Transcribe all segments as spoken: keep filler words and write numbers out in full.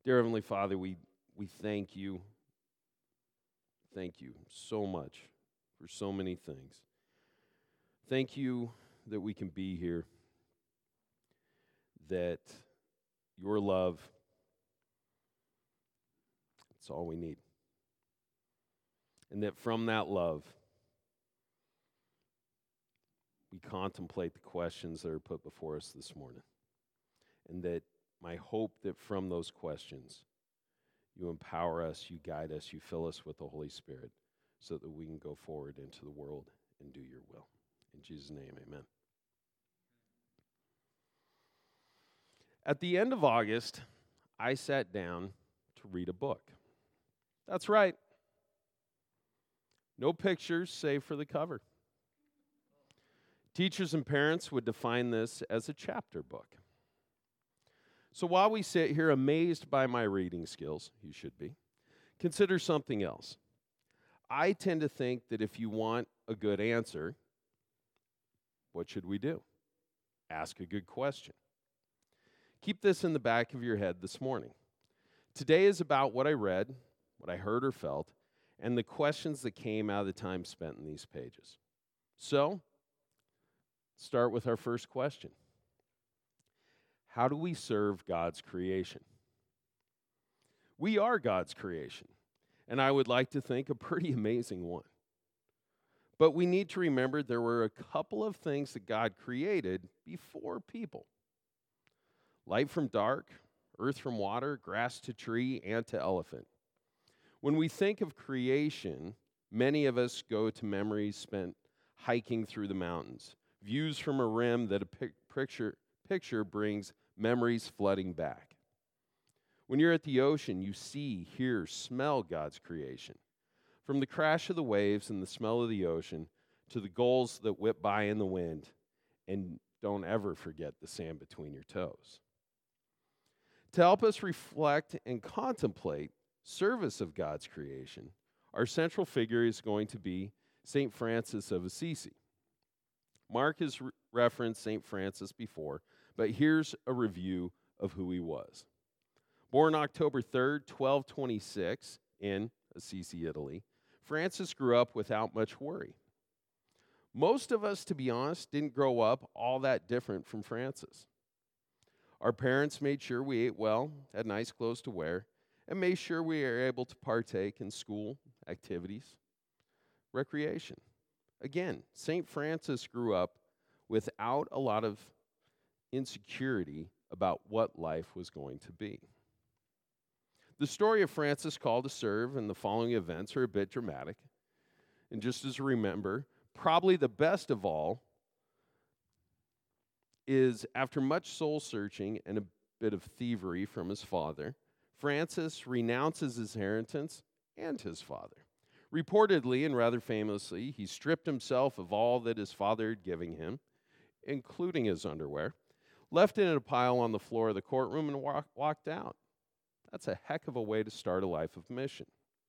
Dear Heavenly Father, we, we thank you. Thank you so much for so many things. Thank you that we can be here, that your love, it's all we need. And that from that love, we contemplate the questions that are put before us this morning. And that my hope that from those questions, you empower us, you guide us, you fill us with the Holy Spirit so that we can go forward into the world and do your will. In Jesus' name, amen. At the end of August, I sat down to read a book. That's right. No pictures, save for the cover. Teachers and parents would define this as a chapter book. So while we sit here amazed by my reading skills, you should be, consider something else. I tend to think that if you want a good answer, what should we do? Ask a good question. Keep this in the back of your head this morning. Today is about what I read, what I heard or felt, and the questions that came out of the time spent in these pages. So, start with our first question. How do we serve God's creation? We are God's creation, and I would like to think a pretty amazing one. But we need to remember there were a couple of things that God created before people. Light from dark, earth from water, grass to tree, ant to elephant. When we think of creation, many of us go to memories spent hiking through the mountains, views from a rim that a pic- picture, picture brings memories flooding back. When you're at the ocean, you see, hear, smell God's creation. From the crash of the waves and the smell of the ocean to the gulls that whip by in the wind, and don't ever forget the sand between your toes. To help us reflect and contemplate service of God's creation, our central figure is going to be Saint Francis of Assisi. Mark has re- referenced Saint Francis before, but here's a review of who he was. Born October third, twelve twenty-six in Assisi, Italy, Francis grew up without much worry. Most of us, to be honest, didn't grow up all that different from Francis. Our parents made sure we ate well, had nice clothes to wear, and made sure we were able to partake in school activities, recreation. Again, Saint Francis grew up without a lot of insecurity about what life was going to be. The story of Francis' call to serve and the following events are a bit dramatic. And just as a remember, probably the best of all is after much soul searching and a bit of thievery from his father, Francis renounces his inheritance and his father. Reportedly and rather famously, he stripped himself of all that his father had given him, including his underwear, left it in a pile on the floor of the courtroom, and walk, walked out. That's a heck of a way to start a life of mission.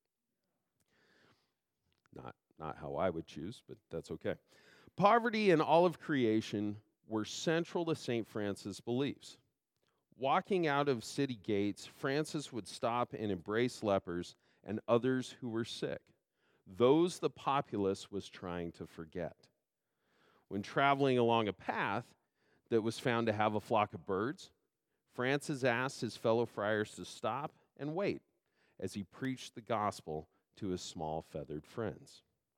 Not, not how I would choose, but that's okay. Poverty and all of creation were central to Saint Francis' beliefs. Walking out of city gates, Francis would stop and embrace lepers and others who were sick, those the populace was trying to forget. When traveling along a path that was found to have a flock of birds, Francis asked his fellow friars to stop and wait as he preached the gospel to his small feathered friends.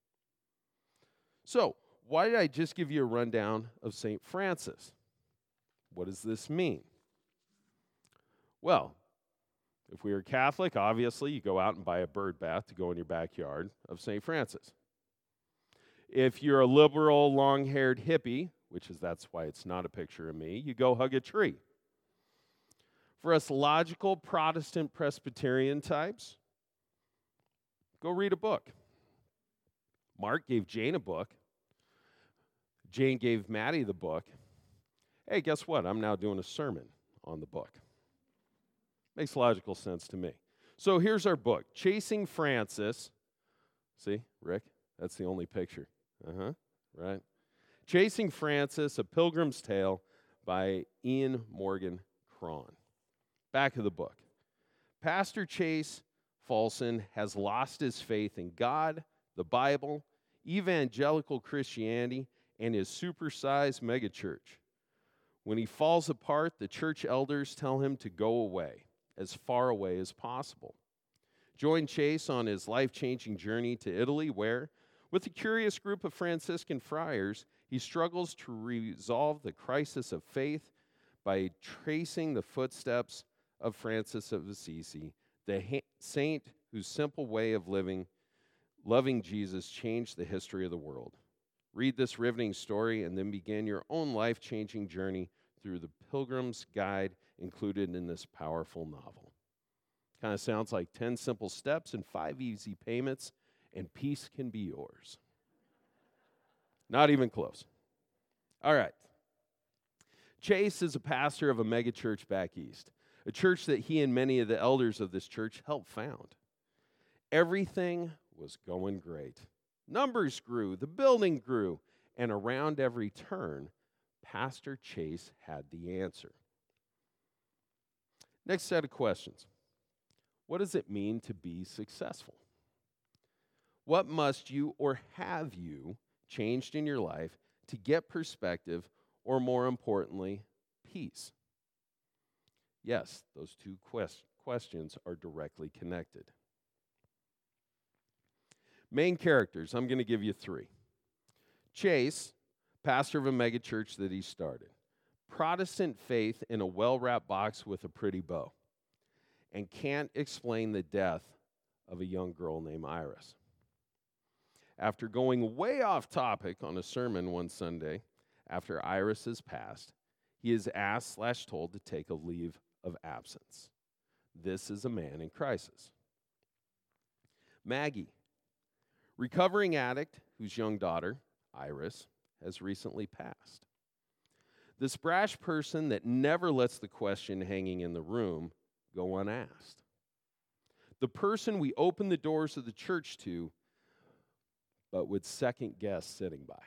So, why did I just give you a rundown of Saint Francis? What does this mean? Well, if we are Catholic, obviously you go out and buy a bird bath to go in your backyard of Saint Francis. If you're a liberal, long-haired hippie, which is that's why it's not a picture of me, you go hug a tree. For us logical Protestant Presbyterian types, go read a book. Mark gave Jane a book. Jane gave Maddie the book. Hey, guess what? I'm now doing a sermon on the book. Makes logical sense to me. So here's our book, Chasing Francis. See, Rick? That's the only picture. Uh-huh, right? Chasing Francis, A Pilgrim's Tale by Ian Morgan Cron. Back of the book. Pastor Chase Folsom has lost his faith in God, the Bible, evangelical Christianity, and his supersized megachurch. When he falls apart, the church elders tell him to go away, as far away as possible. Join Chase on his life-changing journey to Italy, where, with a curious group of Franciscan friars, he struggles to resolve the crisis of faith by tracing the footsteps of Francis of Assisi, the ha- saint whose simple way of living, loving Jesus changed the history of the world. Read this riveting story and then begin your own life-changing journey through the Pilgrim's Guide included in this powerful novel. Kind of sounds like ten simple steps and five easy payments, and peace can be yours. Not even close. All right. Chase is a pastor of a megachurch back east, a church that he and many of the elders of this church helped found. Everything was going great. Numbers grew, the building grew, and around every turn, Pastor Chase had the answer. Next set of questions. What does it mean to be successful? What must you or have you changed in your life to get perspective, or more importantly, peace? Yes, those two quest- questions are directly connected. Main characters, I'm going to give you three. Chase, pastor of a megachurch that he started. Protestant faith in a well-wrapped box with a pretty bow. And can't explain the death of a young girl named Iris. After going way off topic on a sermon one Sunday, after Iris has passed, he is asked slash told to take a leave of absence. This is a man in crisis. Maggie, recovering addict whose young daughter, Iris, has recently passed. This brash person that never lets the question hanging in the room go unasked. The person we open the doors of the church to, but would second guess sitting by.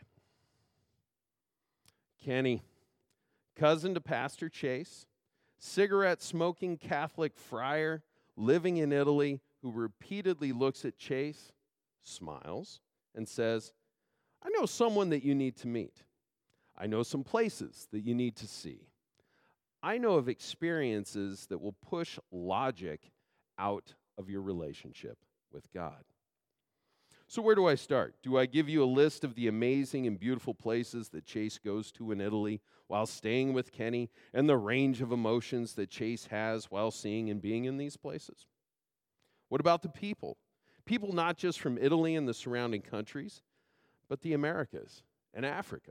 Kenny, cousin to Pastor Chase, cigarette-smoking Catholic friar living in Italy who repeatedly looks at Chase, smiles, and says, I know someone that you need to meet. I know some places that you need to see. I know of experiences that will push logic out of your relationship with God. So where do I start? Do I give you a list of the amazing and beautiful places that Chase goes to in Italy while staying with Kenny, and the range of emotions that Chase has while seeing and being in these places? What about the people? People not just from Italy and the surrounding countries, but the Americas and Africa.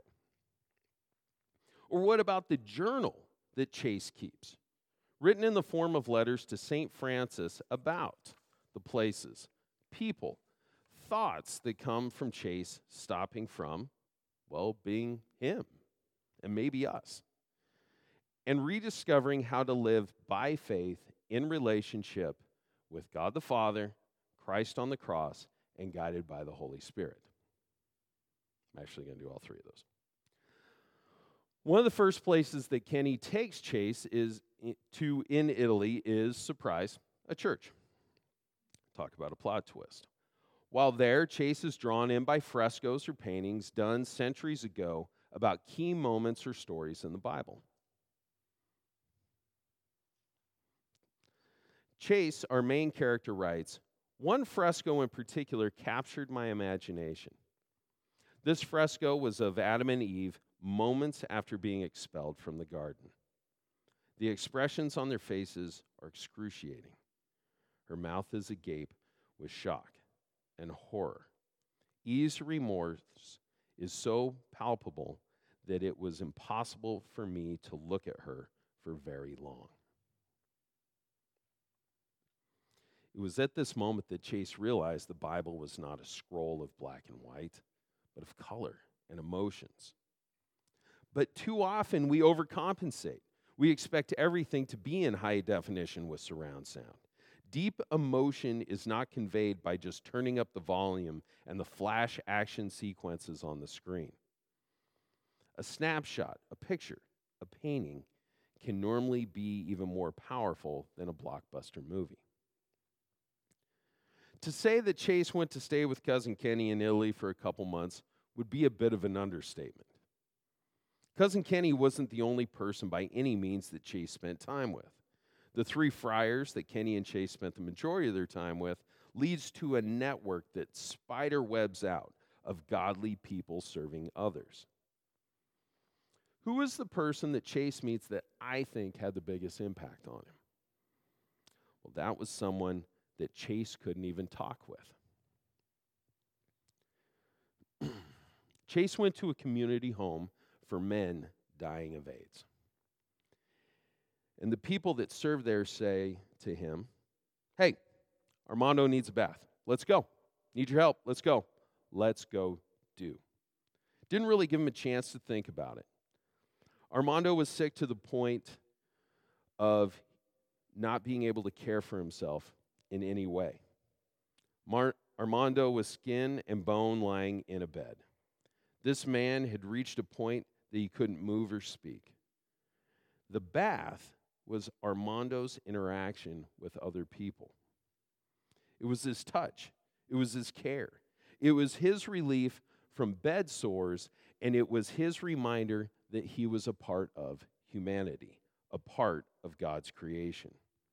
Or what about the journal that Chase keeps, written in the form of letters to Saint Francis about the places, people, thoughts that come from Chase stopping from, well, being him and maybe us, and rediscovering how to live by faith in relationship with God the Father, Christ on the cross, and guided by the Holy Spirit. I'm actually going to do all three of those. One of the first places that Kenny takes Chase is to in Italy is, surprise, a church. Talk about a plot twist. While there, Chase is drawn in by frescoes or paintings done centuries ago about key moments or stories in the Bible. Chase, our main character, writes, one fresco in particular captured my imagination. This fresco was of Adam and Eve moments after being expelled from the garden. The expressions on their faces are excruciating. Her mouth is agape with shock and horror. Eve's remorse is so palpable that it was impossible for me to look at her for very long. It was at this moment that Chase realized the Bible was not a scroll of black and white, but of color and emotions. But too often we overcompensate. We expect everything to be in high definition with surround sound. Deep emotion is not conveyed by just turning up the volume and the flash action sequences on the screen. A snapshot, a picture, a painting can normally be even more powerful than a blockbuster movie. To say that Chase went to stay with Cousin Kenny in Italy for a couple months would be a bit of an understatement. Cousin Kenny wasn't the only person by any means that Chase spent time with. The three friars that Kenny and Chase spent the majority of their time with leads to a network that spider webs out of godly people serving others. Who is the person that Chase meets that I think had the biggest impact on him? Well, that was someone that Chase couldn't even talk with. Chase went to a community home for men dying of AIDS. And the people that serve there say to him, "Hey, Armando needs a bath. Let's go. Need your help. Let's go. Let's go do." Didn't really give him a chance to think about it. Armando was sick to the point of not being able to care for himself in any way. Mar- Armando was skin and bone lying in a bed. This man had reached a point that he couldn't move or speak. The bath was Armando's interaction with other people. It was his touch. It was his care. It was his relief from bed sores, and it was his reminder that he was a part of humanity, a part of God's creation.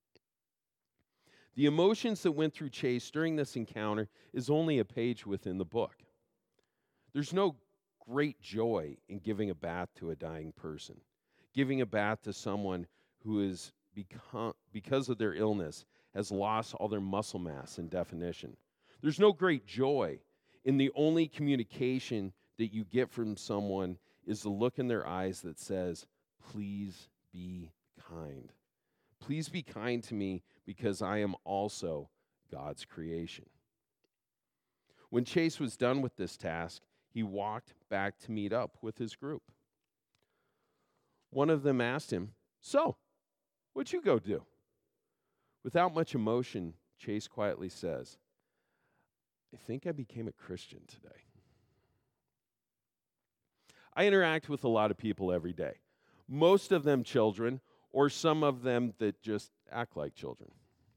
The emotions that went through Chase during this encounter is only a page within the book. There's no great joy in giving a bath to a dying person, giving a bath to someone who is become, because of their illness, has lost all their muscle mass and definition. There's no great joy in the only communication that you get from someone is the look in their eyes that says, "Please be kind. Please be kind to me because I am also God's creation." When Chase was done with this task, he walked back to meet up with his group. One of them asked him, "So, what'd you go do?" Without much emotion, Chase quietly says, "I think I became a Christian today." I interact with a lot of people every day, most of them children, or some of them that just act like children.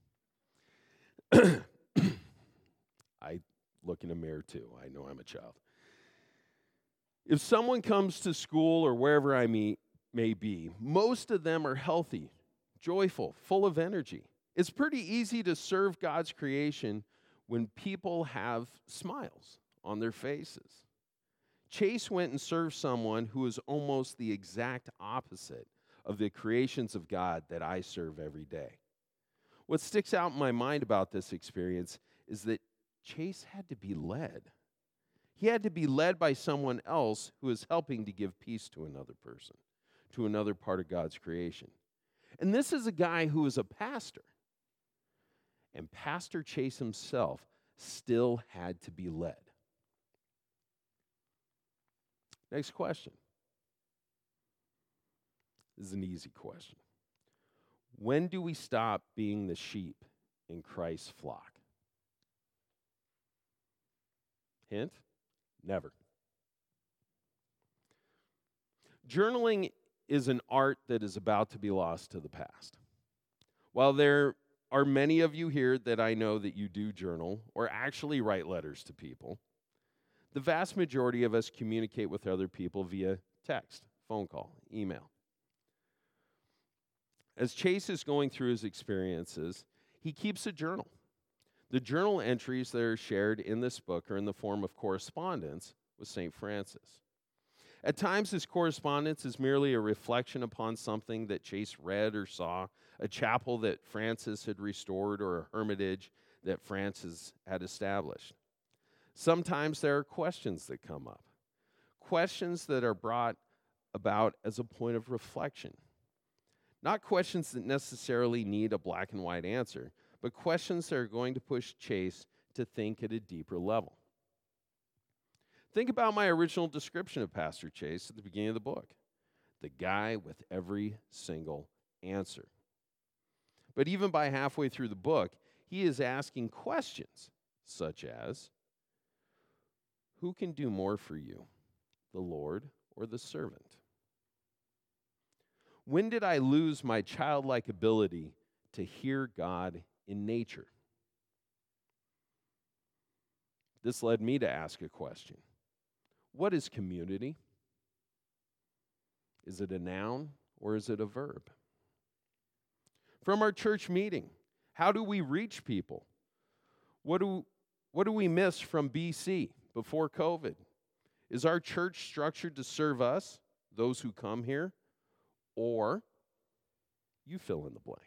I look in a mirror too. I know I'm a child. If someone comes to school or wherever I meet may be, most of them are healthy, joyful, full of energy. It's pretty easy to serve God's creation when people have smiles on their faces. Chase went and served someone who is almost the exact opposite of the creations of God that I serve every day. What sticks out in my mind about this experience is that Chase had to be led. He had to be led by someone else who is helping to give peace to another person, to another part of God's creation. And this is a guy who is a pastor. And Pastor Chase himself still had to be led. Next question. This is an easy question. When do we stop being the sheep in Christ's flock? Hint? Never. Journaling is an art that is about to be lost to the past. While there are many of you here that I know that you do journal or actually write letters to people, the vast majority of us communicate with other people via text, phone call, email. As Chase is going through his experiences, he keeps a journal. The journal entries that are shared in this book are in the form of correspondence with Saint Francis. At times, his correspondence is merely a reflection upon something that Chase read or saw, a chapel that Francis had restored or a hermitage that Francis had established. Sometimes there are questions that come up, questions that are brought about as a point of reflection. Not questions that necessarily need a black and white answer, but questions that are going to push Chase to think at a deeper level. Think about my original description of Pastor Chase at the beginning of the book. The guy with every single answer. But even by halfway through the book, he is asking questions such as, who can do more for you, the Lord or the servant? When did I lose my childlike ability to hear God in nature? This led me to ask a question. What is community? Is it a noun or is it a verb? From our church meeting, how do we reach people? What do, what do we miss from B C, before COVID? Is our church structured to serve us, those who come here, or you fill in the blank?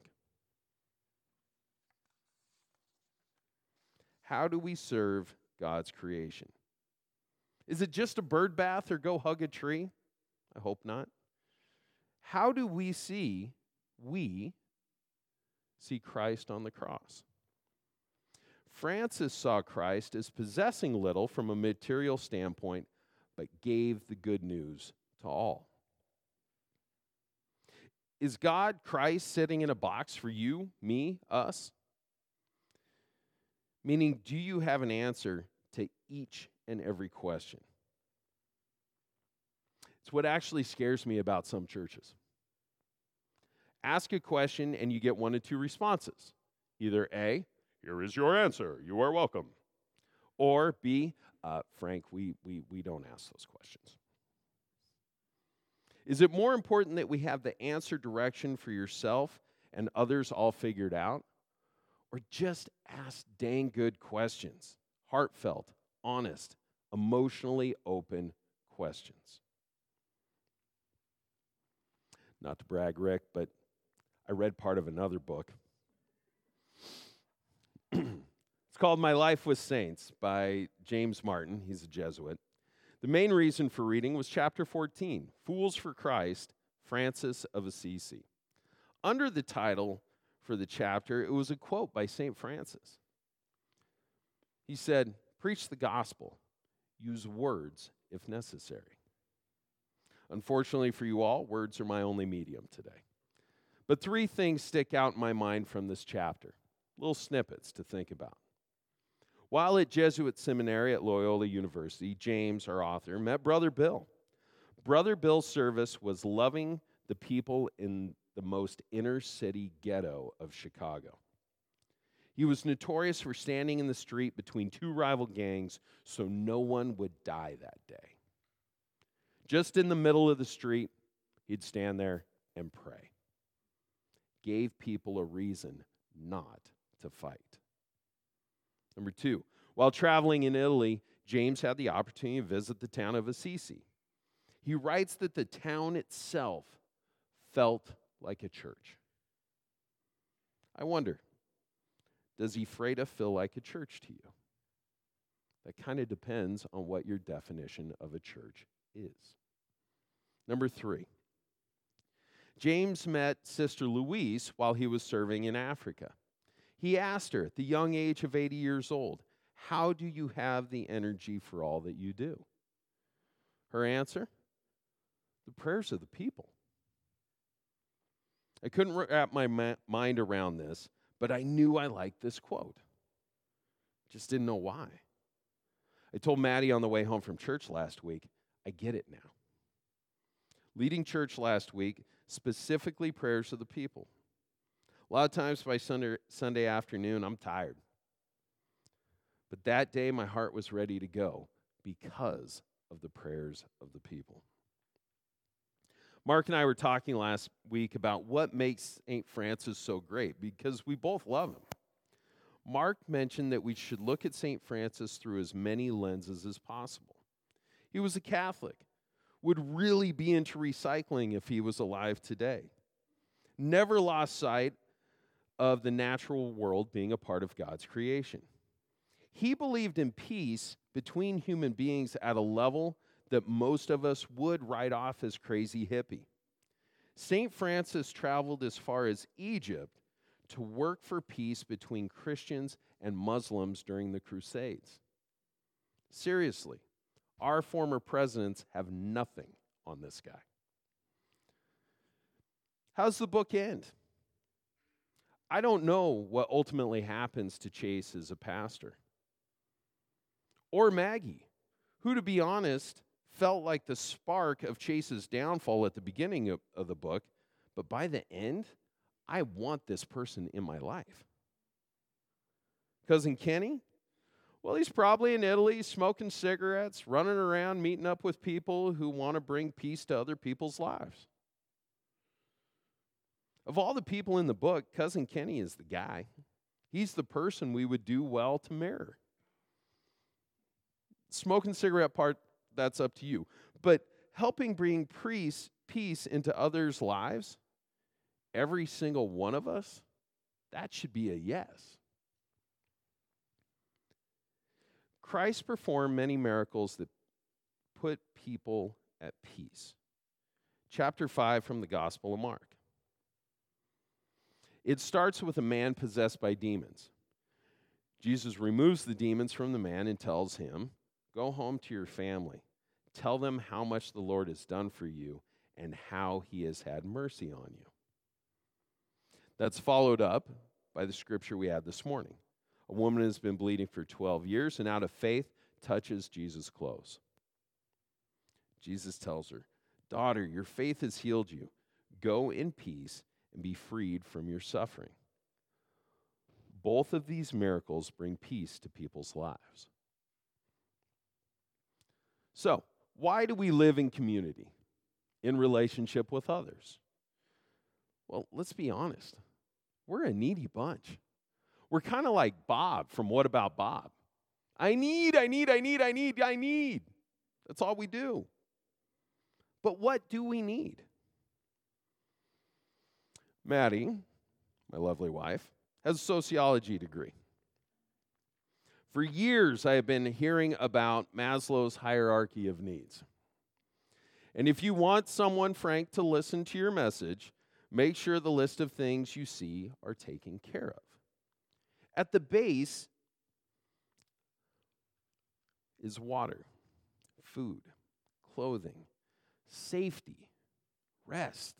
How do we serve God's creation? Is it just a bird bath or go hug a tree? I hope not. How do we see, we see Christ on the cross? Francis saw Christ as possessing little from a material standpoint, but gave the good news to all. Is God, Christ, sitting in a box for you, me, us? Meaning, do you have an answer to each and every question? It's what actually scares me about some churches. Ask a question and you get one of two responses. Either A, here is your answer, you are welcome. Or B, uh, Frank, we, we, we don't ask those questions. Is it more important that we have the answer direction for yourself and others all figured out? Or just ask dang good questions, heartfelt, honest, emotionally open questions? Not to brag, Rick, but I read part of another book. It's called My Life with Saints by James Martin. He's a Jesuit. The main reason for reading was chapter fourteen, Fools for Christ, Francis of Assisi. Under the title for the chapter, it was a quote by Saint Francis. He said, "Preach the gospel, use words if necessary." Unfortunately for you all, words are my only medium today. But three things stick out in my mind from this chapter, little snippets to think about. While at Jesuit Seminary at Loyola University, James, our author, met Brother Bill. Brother Bill's service was loving the people in the most inner city ghetto of Chicago. He was notorious for standing in the street between two rival gangs so no one would die that day. Just in the middle of the street, he'd stand there and pray. Gave people a reason not to fight. Number two, while traveling in Italy, James had the opportunity to visit the town of Assisi. He writes that the town itself felt like a church. I wonder, does Ephrata feel like a church to you? That kind of depends on what your definition of a church is. Number three, James met Sister Louise while he was serving in Africa. He asked her at the young age of eighty years old, "How do you have the energy for all that you do?" Her answer, "The prayers of the people." I couldn't wrap my ma- mind around this, but I knew I liked this quote. Just didn't know why. I told Maddie on the way home from church last week, I get it now. Leading church last week, specifically prayers of the people. A lot of times by Sunday, Sunday afternoon, I'm tired. But that day, my heart was ready to go because of the prayers of the people. Mark and I were talking last week about what makes Saint Francis so great, because we both love him. Mark mentioned that we should look at Saint Francis through as many lenses as possible. He was a Catholic, would really be into recycling if he was alive today. Never lost sight of the natural world being a part of God's creation. He believed in peace between human beings at a level that most of us would write off as crazy hippie. Saint Francis traveled as far as Egypt to work for peace between Christians and Muslims during the Crusades. Seriously, our former presidents have nothing on this guy. How's the book end? I don't know what ultimately happens to Chase as a pastor. Or Maggie, who, to be honest, felt like the spark of Chase's downfall at the beginning of, of the book, but by the end, I want this person in my life. Cousin Kenny? Well, he's probably in Italy smoking cigarettes, running around, meeting up with people who want to bring peace to other people's lives. Of all the people in the book, Cousin Kenny is the guy. He's the person we would do well to mirror. Smoking cigarette part, that's up to you. But helping bring peace, peace into others' lives, every single one of us, that should be a yes. Christ performed many miracles that put people at peace. Chapter five from the Gospel of Mark. It starts with a man possessed by demons. Jesus removes the demons from the man and tells him, "Go home to your family. Tell them how much the Lord has done for you and how he has had mercy on you." That's followed up by the scripture we had this morning. A woman has been bleeding for twelve years and out of faith touches Jesus' clothes. Jesus tells her, "Daughter, your faith has healed you. Go in peace and be freed from your suffering." Both of these miracles bring peace to people's lives. So, why do we live in community, in relationship with others? Well, let's be honest. We're a needy bunch. We're kind of like Bob from What About Bob? I need, I need, I need, I need, I need. That's all we do. But what do we need? Maddie, my lovely wife, has a sociology degree. For years, I have been hearing about Maslow's hierarchy of needs. And if you want someone frank to listen to your message, make sure the list of things you see are taken care of. At the base is water, food, clothing, safety, rest.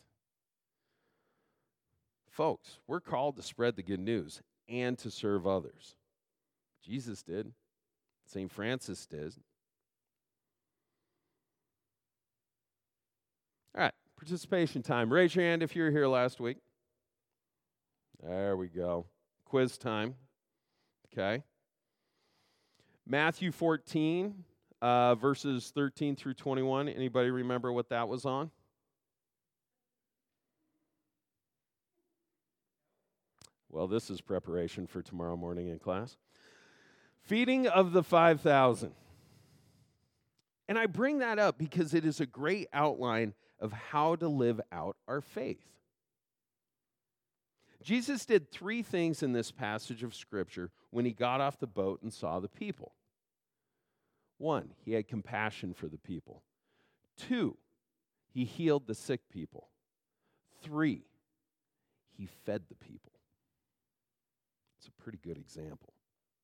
Folks, we're called to spread the good news and to serve others. Jesus did. Saint Francis did. All right, participation time. Raise your hand if you were here last week. There we go. Quiz time. Okay. Matthew fourteen, uh, verses thirteen through twenty-one. Anybody remember what that was on? Well, this is preparation for tomorrow morning in class. Feeding of the five thousand. And I bring that up because it is a great outline of how to live out our faith. Jesus did three things in this passage of Scripture when he got off the boat and saw the people. One, he had compassion for the people. Two, he healed the sick people. Three, he fed the people. It's a pretty good example.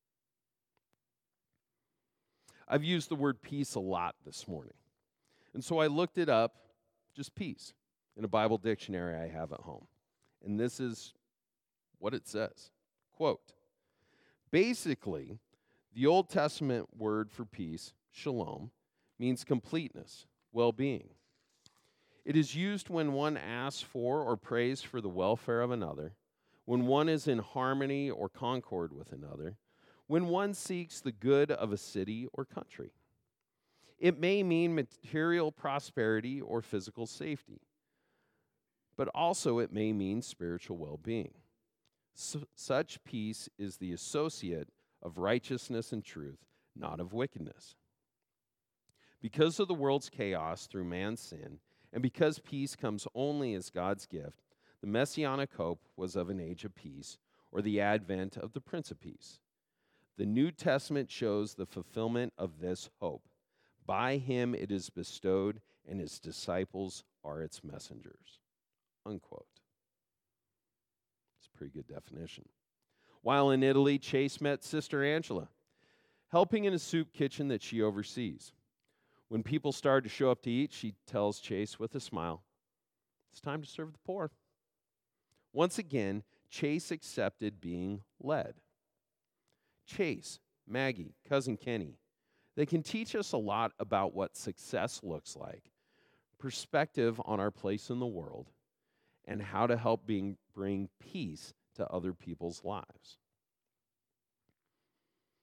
I've used the word peace a lot this morning. And so I looked it up, just peace, in a Bible dictionary I have at home. And this is what it says. Quote, basically, the Old Testament word for peace, shalom, means completeness, well-being. It is used when one asks for or prays for the welfare of another, when one is in harmony or concord with another, when one seeks the good of a city or country. It may mean material prosperity or physical safety, but also it may mean spiritual well-being. S- such peace is the associate of righteousness and truth, not of wickedness. Because of the world's chaos through man's sin, and because peace comes only as God's gift, the Messianic hope was of an age of peace, or the advent of the Prince of Peace. The New Testament shows the fulfillment of this hope. By him it is bestowed, and his disciples are its messengers. Unquote. It's a pretty good definition. While in Italy, Chase met Sister Angela, helping in a soup kitchen that she oversees. When people start to show up to eat, she tells Chase with a smile, "It's time to serve the poor." Once again, Chase accepted being led. Chase, Maggie, Cousin Kenny, they can teach us a lot about what success looks like, perspective on our place in the world, and how to help being, bring peace to other people's lives.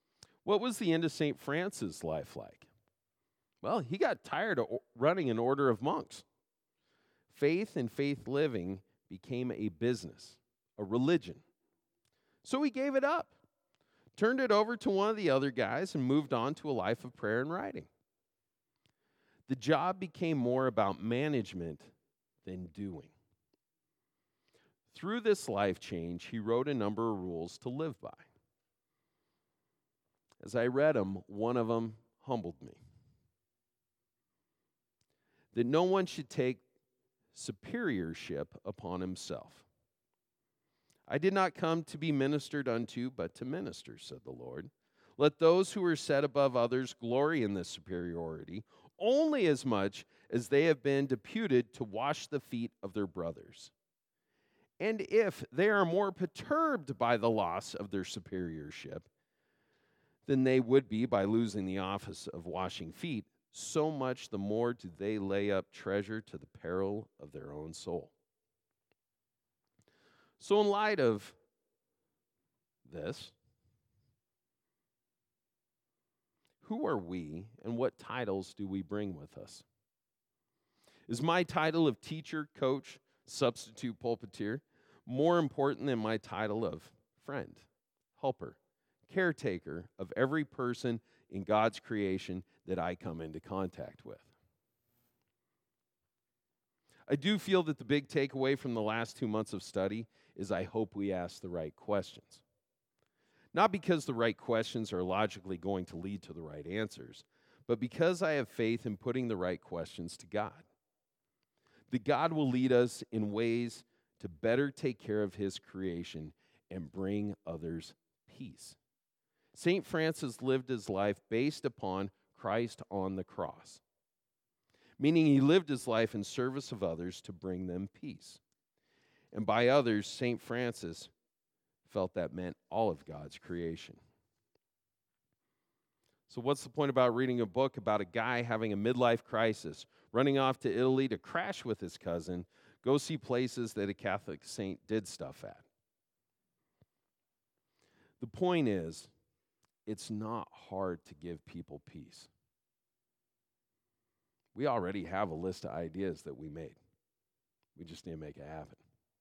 What was the end of Saint Francis' life like? Well, he got tired of running an order of monks. Faith and faith living became a business, a religion. So he gave it up, turned it over to one of the other guys, and moved on to a life of prayer and writing. The job became more about management than doing. Through this life change, he wrote a number of rules to live by. As I read them, one of them humbled me. That no one should take superiorship upon himself. I did not come to be ministered unto, but to minister, said the Lord. Let those who are set above others glory in this superiority, only as much as they have been deputed to wash the feet of their brothers. And if they are more perturbed by the loss of their superiorship than they would be by losing the office of washing feet, so much the more do they lay up treasure to the peril of their own soul. So in light of this, who are we and what titles do we bring with us? Is my title of teacher, coach, substitute pulpiteer more important than my title of friend, helper, caretaker of every person in God's creation that I come into contact with? I do feel that the big takeaway from the last two months of study is I hope we ask the right questions. Not because the right questions are logically going to lead to the right answers, but because I have faith in putting the right questions to God. That God will lead us in ways to better take care of his creation and bring others peace. Saint Francis lived his life based upon Christ on the cross, meaning he lived his life in service of others to bring them peace. And by others, Saint Francis felt that meant all of God's creation. So what's the point about reading a book about a guy having a midlife crisis, running off to Italy to crash with his cousin, go see places that a Catholic saint did stuff at? The point is, it's not hard to give people peace. We already have a list of ideas that we made. We just need to make it happen.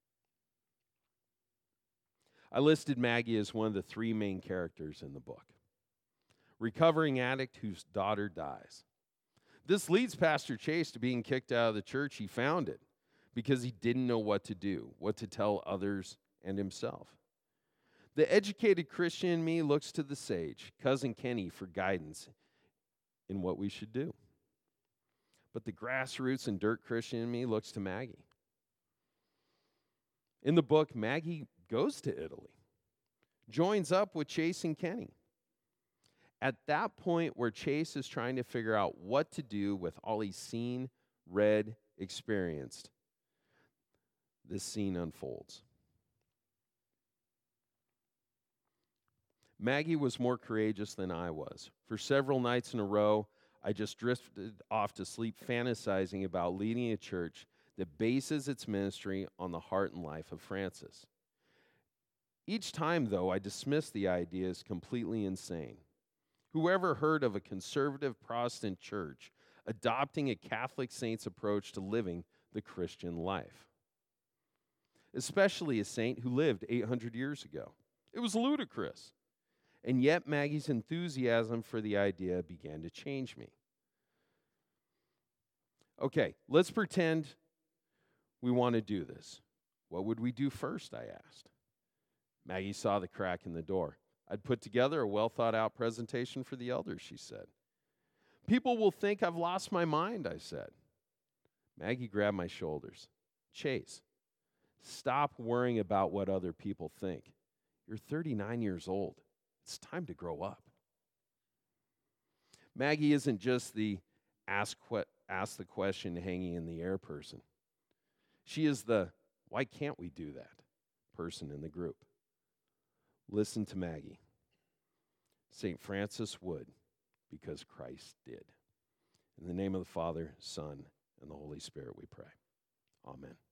I listed Maggie as one of the three main characters in the book. Recovering addict whose daughter dies. This leads Pastor Chase to being kicked out of the church he founded because he didn't know what to do, what to tell others and himself. The educated Christian in me looks to the sage, Cousin Kenny, for guidance in what we should do. But the grassroots and dirt Christian in me looks to Maggie. In the book, Maggie goes to Italy, joins up with Chase and Kenny. At that point where Chase is trying to figure out what to do with all he's seen, read, experienced, this scene unfolds. Maggie was more courageous than I was. For several nights in a row, I just drifted off to sleep fantasizing about leading a church that bases its ministry on the heart and life of Francis. Each time, though, I dismissed the idea as completely insane. Whoever heard of a conservative Protestant church adopting a Catholic saint's approach to living the Christian life? Especially a saint who lived eight hundred years ago. It was ludicrous. And yet Maggie's enthusiasm for the idea began to change me. Okay, let's pretend we want to do this. What would we do first, I asked. Maggie saw the crack in the door. I'd put together a well-thought-out presentation for the elders, she said. People will think I've lost my mind, I said. Maggie grabbed my shoulders. Chase, stop worrying about what other people think. You're thirty-nine years old. It's time to grow up. Maggie isn't just the ask, que- ask the question hanging in the air person. She is the why can't we do that person in the group. Listen to Maggie. Saint Francis would because Christ did. In the name of the Father, Son, and the Holy Spirit we pray. Amen.